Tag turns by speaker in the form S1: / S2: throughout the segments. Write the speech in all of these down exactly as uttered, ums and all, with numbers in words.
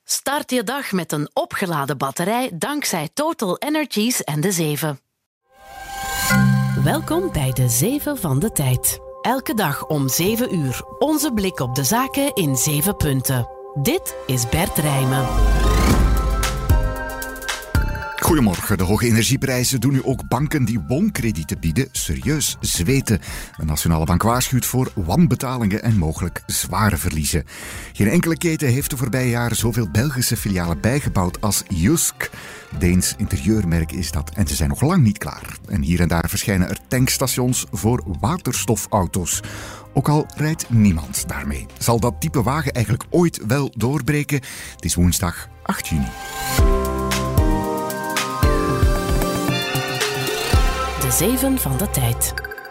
S1: Start je dag met een opgeladen batterij dankzij Total Energies en de zeven. Welkom bij de zeven van de tijd. Elke dag om zeven uur. Onze blik op de zaken in zeven punten. Dit is Bert Rijmen.
S2: Goedemorgen. De hoge energieprijzen doen nu ook banken die woonkredieten bieden serieus zweten. De Nationale Bank waarschuwt voor wanbetalingen en mogelijk zware verliezen. Geen enkele keten heeft de voorbije jaren zoveel Belgische filialen bijgebouwd als Jysk. Deens interieurmerk is dat en ze zijn nog lang niet klaar. En hier en daar verschijnen er tankstations voor waterstofauto's. Ook al rijdt niemand daarmee. Zal dat type wagen eigenlijk ooit wel doorbreken? Het is woensdag acht juni.
S1: De zeven van de tijd.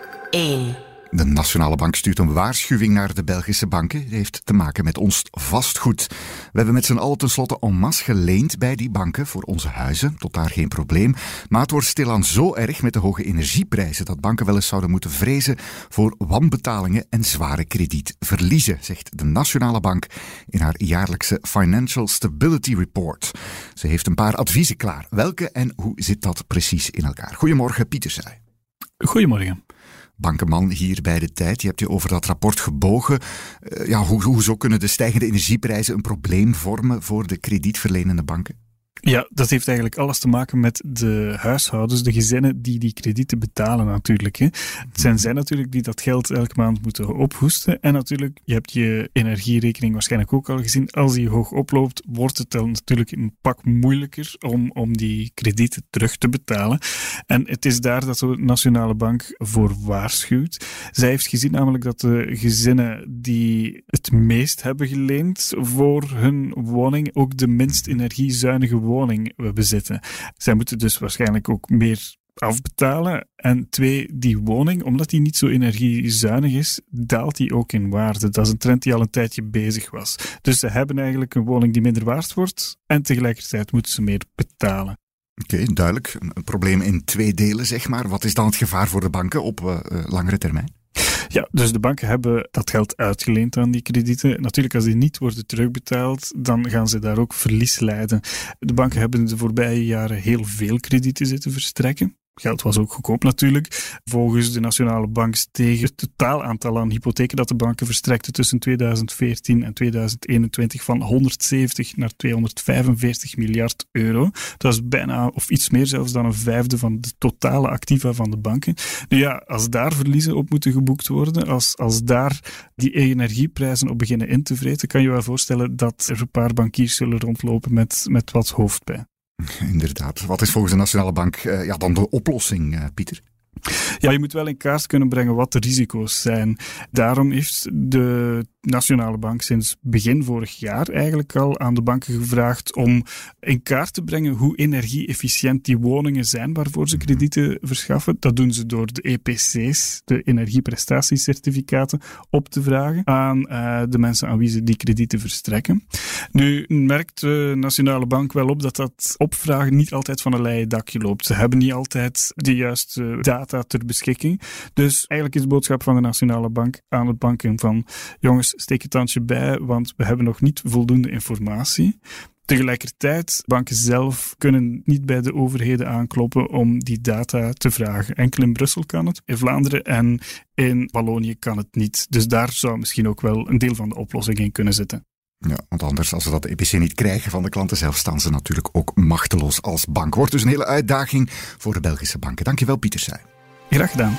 S1: één.
S2: De Nationale Bank stuurt een waarschuwing naar de Belgische banken. Het heeft te maken met ons vastgoed. We hebben met z'n allen tenslotte en masse geleend bij die banken voor onze huizen. Tot daar geen probleem. Maar het wordt stilaan zo erg met de hoge energieprijzen dat banken wel eens zouden moeten vrezen voor wanbetalingen en zware kredietverliezen, zegt de Nationale Bank in haar jaarlijkse Financial Stability Report. Ze heeft een paar adviezen klaar. Welke en hoe zit dat precies in elkaar? Goedemorgen, Pieter Saay.
S3: Goedemorgen.
S2: Bankenman hier bij de tijd. Je hebt je over dat rapport gebogen. Uh, ja, hoe, hoezo kunnen de stijgende energieprijzen een probleem vormen voor de kredietverlenende banken?
S3: Ja, dat heeft eigenlijk alles te maken met de huishoudens, de gezinnen die die kredieten betalen natuurlijk. Hè. Het zijn zij natuurlijk die dat geld elke maand moeten ophoesten. En natuurlijk, je hebt je energierekening waarschijnlijk ook al gezien. Als die hoog oploopt, wordt het dan natuurlijk een pak moeilijker om, om die kredieten terug te betalen. En het is daar dat de Nationale Bank voor waarschuwt. Zij heeft gezien namelijk dat de gezinnen die het meest hebben geleend voor hun woning ook de minst energiezuinige woning bezitten. Zij moeten dus waarschijnlijk ook meer afbetalen. En twee, die woning, omdat die niet zo energiezuinig is, daalt die ook in waarde. Dat is een trend die al een tijdje bezig was. Dus ze hebben eigenlijk een woning die minder waard wordt en tegelijkertijd moeten ze meer betalen.
S2: Oké, okay, duidelijk. Een probleem in twee delen, zeg maar. Wat is dan het gevaar voor de banken op uh, langere termijn?
S3: Ja, dus de banken hebben dat geld uitgeleend aan die kredieten. Natuurlijk, als die niet worden terugbetaald, dan gaan ze daar ook verlies lijden. De banken hebben de voorbije jaren heel veel kredieten zitten verstrekken. Geld was ook goedkoop natuurlijk. Volgens de Nationale Bank steeg het totaal aantal aan hypotheken dat de banken verstrekten tussen tweeduizend veertien en tweeduizend eenentwintig van honderdzeventig naar tweehonderdvijfenveertig miljard euro. Dat is bijna, of iets meer zelfs dan een vijfde van de totale activa van de banken. Nu ja, als daar verliezen op moeten geboekt worden, als, als daar die energieprijzen op beginnen in te vreten, kan je wel voorstellen dat er een paar bankiers zullen rondlopen met, met wat hoofdpijn.
S2: Inderdaad. Wat is volgens de Nationale Bank uh, ja, dan de oplossing, uh, Pieter?
S3: Ja, je moet wel in kaart kunnen brengen wat de risico's zijn. Daarom heeft de Nationale Bank sinds begin vorig jaar eigenlijk al aan de banken gevraagd om in kaart te brengen hoe energie-efficiënt die woningen zijn waarvoor ze kredieten verschaffen. Dat doen ze door de E P C's, de energieprestatiecertificaten, op te vragen aan uh, de mensen aan wie ze die kredieten verstrekken. Nu merkt de Nationale Bank wel op dat dat opvragen niet altijd van een leien dakje loopt. Ze hebben niet altijd de juiste data ter beschikking. Dus eigenlijk is de boodschap van de Nationale Bank aan de banken van jongens, steek het tandje bij, want we hebben nog niet voldoende informatie. Tegelijkertijd, banken zelf kunnen niet bij de overheden aankloppen om die data te vragen. Enkel in Brussel kan het, in Vlaanderen en in Wallonië kan het niet. Dus daar zou misschien ook wel een deel van de oplossing in kunnen zitten.
S2: Ja, want anders, als ze dat E P C niet krijgen van de klanten zelf, staan ze natuurlijk ook machteloos als bank. Wordt dus een hele uitdaging voor de Belgische banken. Dankjewel, Pieter Saay.
S3: Graag gedaan.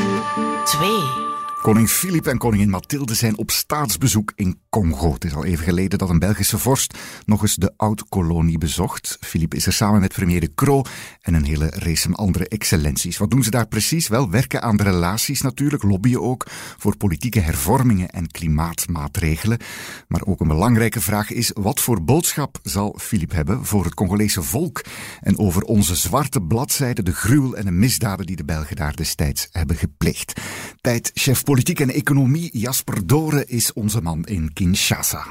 S1: twee.
S2: Koning Filip en koningin Mathilde zijn op staatsbezoek in Congo. Het is al even geleden dat een Belgische vorst nog eens de oud-kolonie bezocht. Filip is er samen met premier De Croo en een hele race andere excellenties. Wat doen ze daar precies? Wel, werken aan de relaties natuurlijk, lobbyen ook voor politieke hervormingen en klimaatmaatregelen. Maar ook een belangrijke vraag is, wat voor boodschap zal Filip hebben voor het Congolese volk en over onze zwarte bladzijde, de gruwel en de misdaden die de Belgen daar destijds hebben gepleegd. Tijd, chef Politiek en Economie Jasper Doren is onze man in Kinshasa.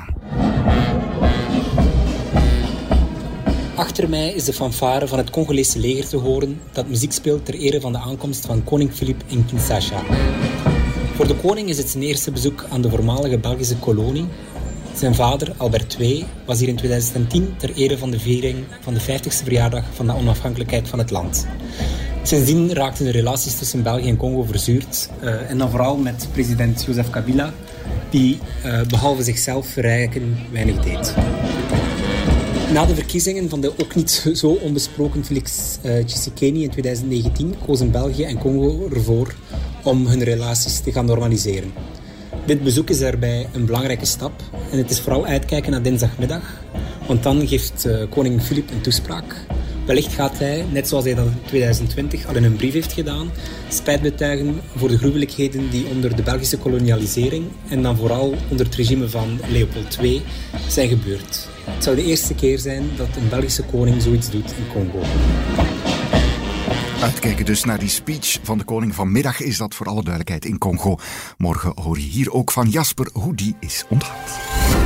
S4: Achter mij is de fanfare van het Congolese leger te horen dat muziek speelt ter ere van de aankomst van koning Filip in Kinshasa. Voor de koning is het zijn eerste bezoek aan de voormalige Belgische kolonie Zijn vader, Albert de Tweede, was hier in tweeduizend tien ter ere van de viering van de vijftigste verjaardag van de onafhankelijkheid van het land. Sindsdien raakten de relaties tussen België en Congo verzuurd. Uh, en dan vooral met president Joseph Kabila, die uh, behalve zichzelf verrijken weinig deed. Na de verkiezingen van de ook niet zo onbesproken Félix uh, Tshisekedi in tweeduizend negentien kozen België en Congo ervoor om hun relaties te gaan normaliseren. Dit bezoek is daarbij een belangrijke stap en het is vooral uitkijken naar dinsdagmiddag, want dan geeft uh, koning Filip een toespraak. Wellicht gaat hij, net zoals hij dat in tweeduizend twintig al in een brief heeft gedaan, spijt betuigen voor de gruwelijkheden die onder de Belgische kolonialisering en dan vooral onder het regime van Leopold de Tweede zijn gebeurd. Het zou de eerste keer zijn dat een Belgische koning zoiets doet in Congo.
S2: Uitkijken dus naar die speech van de koning. Vanmiddag is dat voor alle duidelijkheid in Congo. Morgen hoor je hier ook van Jasper hoe die is onthaald.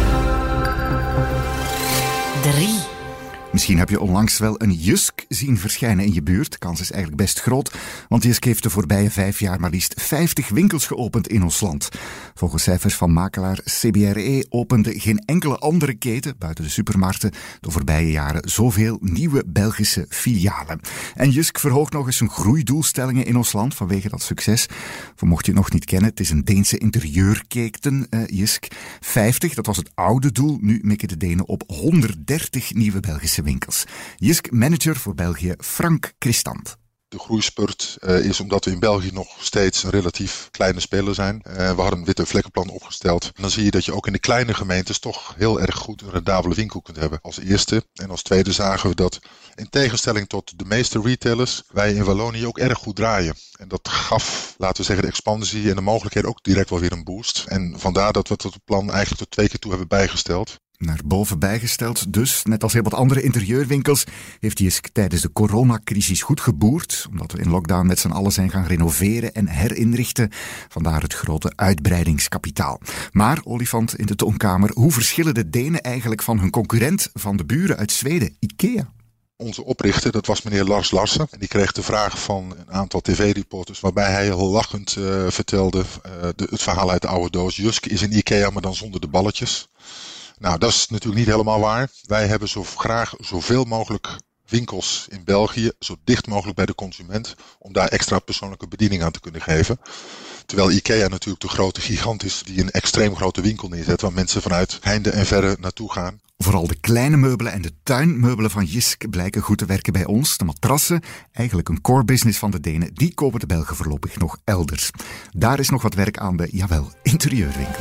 S1: drie.
S2: Misschien heb je onlangs wel een Jysk zien verschijnen in je buurt. De kans is eigenlijk best groot, want Jysk heeft de voorbije vijf jaar maar liefst vijftig winkels geopend in ons land. Volgens cijfers van makelaar C B R E opende geen enkele andere keten, buiten de supermarkten, de voorbije jaren zoveel nieuwe Belgische filialen. En Jysk verhoogt nog eens zijn groeidoelstellingen in ons land vanwege dat succes. Voor mocht je het nog niet kennen, het is een Deense interieurketen, uh, Jysk. vijftig, dat was het oude doel, nu mikken de Denen op honderddertig nieuwe Belgische winkels. Jysk-manager voor België, Frank Christant.
S5: De groeispurt uh, is omdat we in België nog steeds een relatief kleine speler zijn. Uh, we hadden een witte vlekkenplan opgesteld. En dan zie je dat je ook in de kleine gemeentes toch heel erg goed een rendabele winkel kunt hebben. Als eerste. En als tweede zagen we dat in tegenstelling tot de meeste retailers wij in Wallonië ook erg goed draaien. En dat gaf, laten we zeggen, de expansie en de mogelijkheden ook direct wel weer een boost. En vandaar dat we het plan eigenlijk tot twee keer toe hebben bijgesteld.
S2: Naar boven bijgesteld dus, net als heel wat andere interieurwinkels, heeft Jysk tijdens de coronacrisis goed geboerd, omdat we in lockdown met z'n allen zijn gaan renoveren en herinrichten. Vandaar het grote uitbreidingskapitaal. Maar, olifant in de toonkamer, hoe verschillen de Denen eigenlijk van hun concurrent van de buren uit Zweden, IKEA?
S5: Onze oprichter, dat was meneer Lars Larsen. En die kreeg de vraag van een aantal tv-reporters, waarbij hij heel lachend uh, vertelde uh, de, het verhaal uit de oude doos. Jysk is een IKEA, maar dan zonder de balletjes. Nou, dat is natuurlijk niet helemaal waar. Wij hebben zo graag zoveel mogelijk winkels in België, zo dicht mogelijk bij de consument, om daar extra persoonlijke bediening aan te kunnen geven. Terwijl IKEA natuurlijk de grote gigant is die een extreem grote winkel neerzet, waar mensen vanuit heinde en verre naartoe gaan.
S2: Vooral de kleine meubelen en de tuinmeubelen van Jysk blijken goed te werken bij ons. De matrassen, eigenlijk een core business van de Denen, die kopen de Belgen voorlopig nog elders. Daar is nog wat werk aan de, jawel, interieurwinkel.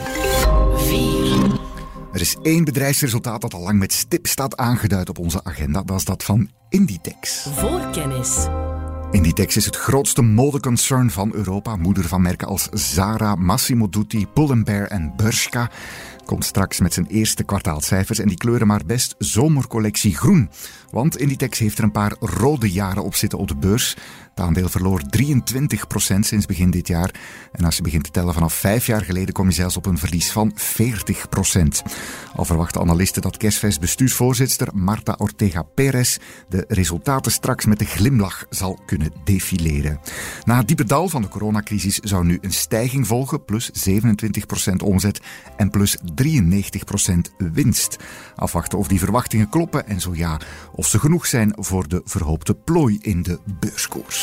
S1: vier.
S2: Er is één bedrijfsresultaat dat al lang met stip staat aangeduid op onze agenda. Dat is dat van Inditex.
S1: Voorkennis.
S2: Inditex is het grootste modeconcern van Europa. Moeder van merken als Zara, Massimo Dutti, Pull and Bear en Bershka. Komt straks met zijn eerste kwartaalcijfers en die kleuren maar best zomercollectie groen. Want Inditex heeft er een paar rode jaren op zitten op de beurs. Het aandeel verloor drieëntwintig procent sinds begin dit jaar. En als je begint te tellen vanaf vijf jaar geleden kom je zelfs op een verlies van veertig procent. Al verwachten analisten dat Kerstvest bestuursvoorzitter Marta Ortega Perez de resultaten straks met een glimlach zal kunnen defileren. Na het diepe dal van de coronacrisis zou nu een stijging volgen, plus zevenentwintig procent omzet en plus drieënnegentig procent winst. Afwachten of die verwachtingen kloppen en zo ja, of ze genoeg zijn voor de verhoopte plooi in de beurskoers.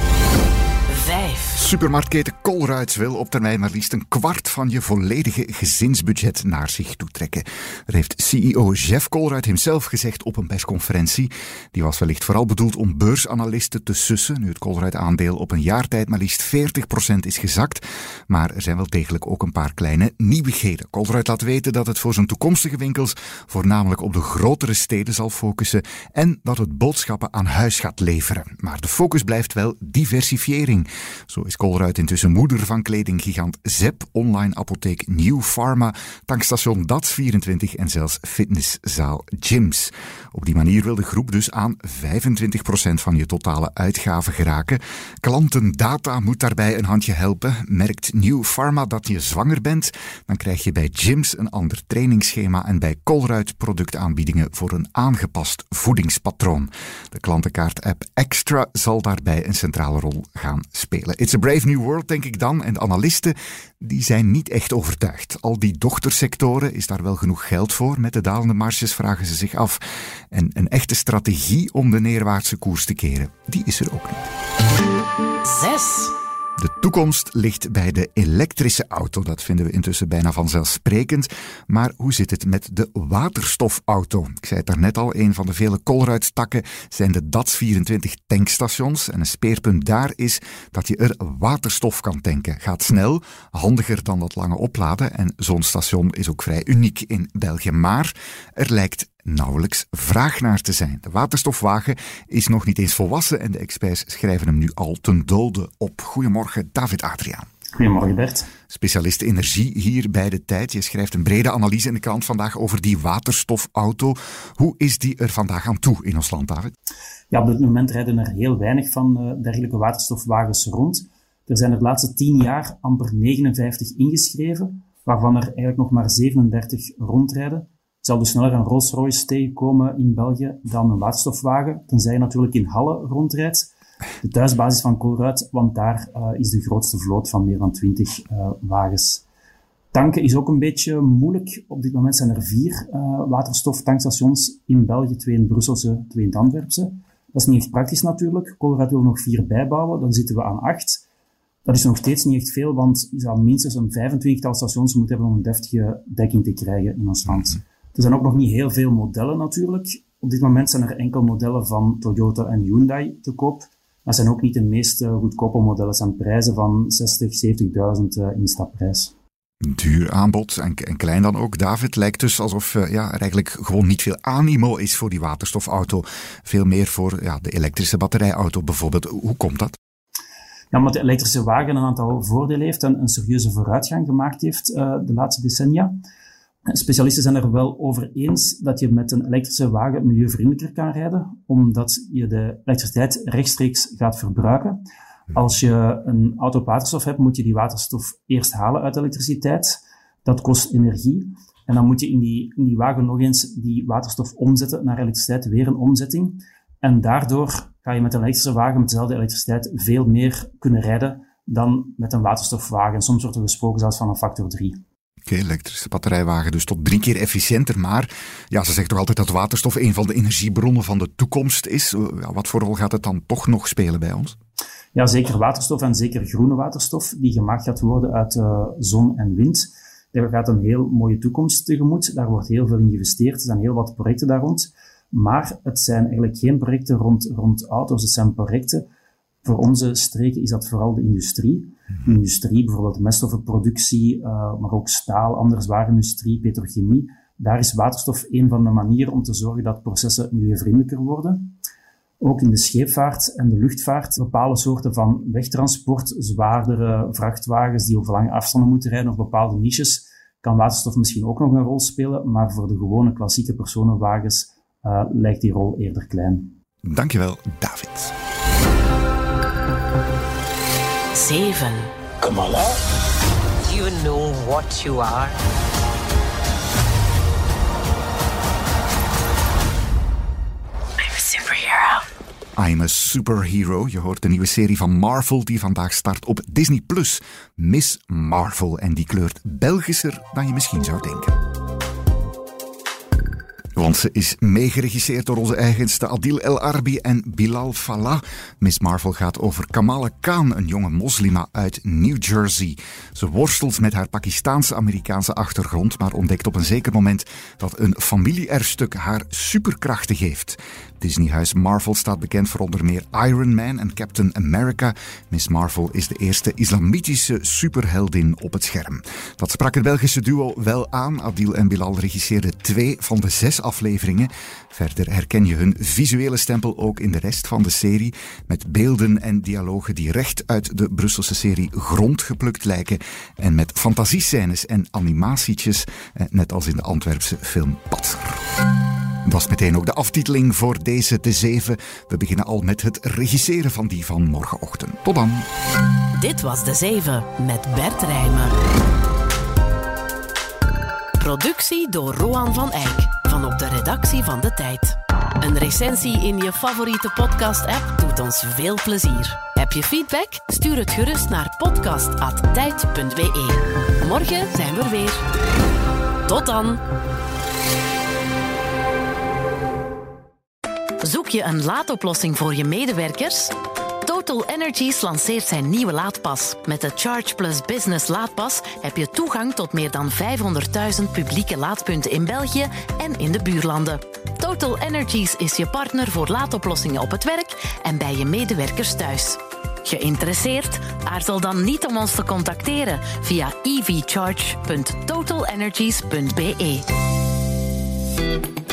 S1: vijf.
S2: Supermarktketen Colruyt wil op termijn maar liefst een kwart van je volledige gezinsbudget naar zich toetrekken. Dat heeft C E O Jeff Colruyt hemzelf gezegd op een persconferentie. Die was wellicht vooral bedoeld om beursanalisten te sussen, nu het Colruyt-aandeel op een jaar tijd maar liefst veertig procent is gezakt. Maar er zijn wel degelijk ook een paar kleine nieuwigheden. Colruyt laat weten dat het voor zijn toekomstige winkels voornamelijk op de grotere steden zal focussen en dat het boodschappen aan huis gaat leveren. Maar de focus blijft wel diversifiëring. Zo is Colruyt intussen moeder van kledinggigant Zep, online apotheek New Pharma, tankstation D A T S vierentwintig en zelfs fitnesszaal Gyms. Op die manier wil de groep dus aan vijfentwintig procent van je totale uitgaven geraken. Klantendata moet daarbij een handje helpen. Merkt New Pharma dat je zwanger bent, dan krijg je bij Gyms een ander trainingsschema en bij Colruyt productaanbiedingen voor een aangepast voedingspatroon. De klantenkaart-app Extra zal daarbij een centrale rol gaan spelen. It's a brave new world, denk ik dan. En de analisten die zijn niet echt overtuigd. Al die dochtersectoren, is daar wel genoeg geld voor? Met de dalende marges vragen ze zich af. En een echte strategie om de neerwaartse koers te keren, die is er ook niet.
S1: Zes.
S2: De toekomst ligt bij de elektrische auto. Dat vinden we intussen bijna vanzelfsprekend. Maar hoe zit het met de waterstofauto? Ik zei het daarnet al, een van de vele Colruyt-takken zijn de D A T S vierentwintig tankstations. En een speerpunt daar is dat je er waterstof kan tanken. Gaat snel, handiger dan dat lange opladen. En zo'n station is ook vrij uniek in België. Maar er lijkt nauwelijks vraag naar te zijn. De waterstofwagen is nog niet eens volwassen en de experts schrijven hem nu al ten dode op. Goedemorgen, David Adriaan.
S6: Goedemorgen, Bert.
S2: Specialist energie hier bij De Tijd. Je schrijft een brede analyse in de krant vandaag over die waterstofauto. Hoe is die er vandaag aan toe in ons land, David?
S6: Ja, op dit moment rijden er heel weinig van uh, dergelijke waterstofwagens rond. Er zijn er de laatste tien jaar amper negenenvijftig ingeschreven, waarvan er eigenlijk nog maar zevenendertig rondrijden. Zal dus sneller een Rolls-Royce tegenkomen in België dan een waterstofwagen, tenzij je natuurlijk in Halle rondrijdt. De thuisbasis van Colruyt, want daar uh, is de grootste vloot van meer dan twintig uh, wagens. Tanken is ook een beetje moeilijk. Op dit moment zijn er vier uh, waterstoftankstations in België, twee in Brusselse, twee in Antwerpse. Dat is niet echt praktisch natuurlijk. Colruyt wil nog vier bijbouwen, dan zitten we aan acht. Dat is nog steeds niet echt veel, want je zou minstens een vijfentwintigtal stations moeten hebben om een deftige dekking te krijgen in ons land. Er zijn ook nog niet heel veel modellen natuurlijk. Op dit moment zijn er enkel modellen van Toyota en Hyundai te koop. Dat zijn ook niet de meest goedkope modellen. Het zijn prijzen van zestig, zeventigduizend uh, instapprijs.
S2: Duur aanbod en, en klein dan ook. David, lijkt dus alsof uh, ja, er eigenlijk gewoon niet veel animo is voor die waterstofauto. Veel meer voor ja, de elektrische batterijauto bijvoorbeeld. Hoe komt dat?
S6: Ja, omdat de elektrische wagen een aantal voordelen heeft en een serieuze vooruitgang gemaakt heeft uh, de laatste decennia. Specialisten zijn er wel over eens dat je met een elektrische wagen milieuvriendelijker kan rijden, omdat je de elektriciteit rechtstreeks gaat verbruiken. Als je een auto op waterstof hebt, moet je die waterstof eerst halen uit elektriciteit. Dat kost energie. En dan moet je in die, in die wagen nog eens die waterstof omzetten naar elektriciteit, weer een omzetting. En daardoor ga je met een elektrische wagen met dezelfde elektriciteit veel meer kunnen rijden dan met een waterstofwagen. Soms wordt er gesproken zelfs van een factor drie.
S2: Oké, okay, elektrische batterijwagen dus tot drie keer efficiënter. Maar ja, ze zegt toch altijd dat waterstof een van de energiebronnen van de toekomst is. Ja, wat voor rol gaat het dan toch nog spelen bij ons?
S6: Ja, zeker waterstof en zeker groene waterstof die gemaakt gaat worden uit uh, zon en wind. Daar gaat een heel mooie toekomst tegemoet. Daar wordt heel veel in geïnvesteerd. Er zijn heel wat projecten daar rond. Maar het zijn eigenlijk geen projecten rond, rond auto's. Het zijn projecten. Voor onze streken is dat vooral de industrie. De industrie, bijvoorbeeld meststoffenproductie, uh, maar ook staal, andere zware industrie, petrochemie. Daar is waterstof een van de manieren om te zorgen dat processen milieuvriendelijker worden. Ook in de scheepvaart en de luchtvaart, bepaalde soorten van wegtransport, zwaardere vrachtwagens die over lange afstanden moeten rijden of bepaalde niches, kan waterstof misschien ook nog een rol spelen, maar voor de gewone klassieke personenwagens uh, lijkt die rol eerder klein.
S2: Dankjewel, David.
S1: zeven.
S7: Kamala? You know what you are.
S1: I'm a superhero.
S2: I'm a Superhero. Je hoort de nieuwe serie van Marvel die vandaag start op Disney plus. Miss Marvel. En die kleurt Belgischer dan je misschien zou denken. Want ze is meegeregisseerd door onze eigenste Adil El Arbi en Bilal Fallah. Miss Marvel gaat over Kamala Khan, een jonge moslima uit New Jersey. Ze worstelt met haar Pakistaanse-Amerikaanse achtergrond, maar ontdekt op een zeker moment dat een familie-erfstuk haar superkrachten geeft. Disneyhuis Marvel staat bekend voor onder meer Iron Man en Captain America. Miss Marvel is de eerste islamitische superheldin op het scherm. Dat sprak het Belgische duo wel aan. Adil en Bilal regisseerden twee van de zes afleveringen. Verder herken je hun visuele stempel ook in de rest van de serie, met beelden en dialogen die recht uit de Brusselse serie Grond geplukt lijken en met fantasiescènes en animatietjes, net als in de Antwerpse film Patser. Dat is meteen ook de aftiteling voor deze de zeven. We beginnen al met het regisseren van die van morgenochtend. Tot dan.
S1: Dit was de zeven met Bert Rijmen. Productie door Roan van Eyck van op de redactie van De Tijd. Een recensie in je favoriete podcast-app doet ons veel plezier. Heb je feedback? Stuur het gerust naar podcast apenstaartje tijd punt b e. Morgen zijn we er weer. Tot dan! Zoek je een laadoplossing voor je medewerkers? Total Energies lanceert zijn nieuwe laadpas. Met de Charge Plus Business laadpas heb je toegang tot meer dan vijfhonderdduizend publieke laadpunten in België en in de buurlanden. Total Energies is je partner voor laadoplossingen op het werk en bij je medewerkers thuis. Geïnteresseerd? Aarzel dan niet om ons te contacteren via e v charge punt total energies punt b e.